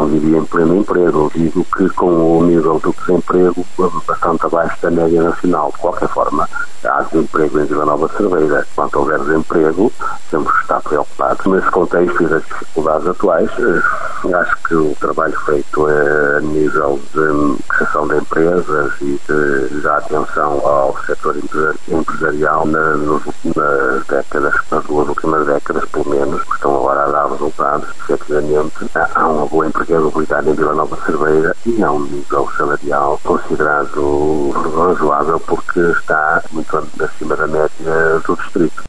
não diria em pleno emprego, digo que com o nível do desemprego bastante abaixo da média nacional. De qualquer forma, há desemprego em Vila Nova de Cerveira. Quanto houver desemprego, temos que estar preocupados. Nesse contexto e das dificuldades atuais, acho que o trabalho feito a nível de criação de empresas e de dar atenção ao setor empresarial nas duas últimas décadas, pelo menos, que estão agora a dar resultados. Efetivamente, há uma boa empregabilidade em Vila Nova de Cerveira e há um nível salarial considerado razoável porque está muito acima da média do distrito.